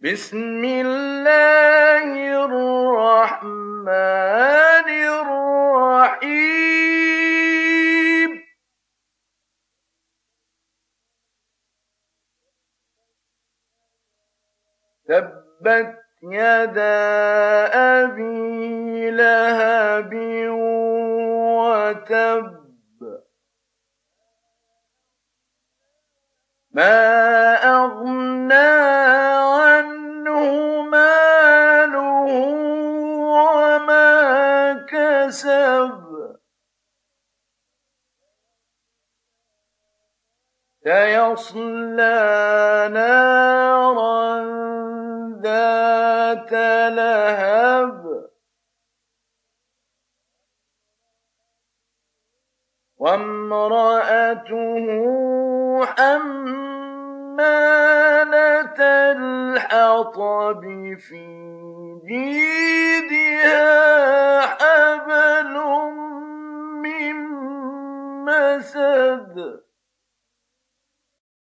بسم الله الرحمن الرحيم تبت يدا أبي لهب وتب ما أغنى عنه ماله وما كسب سيصلى نارا ذات لهب وامرأته حمالة الحطب في جيدها حبل من مسد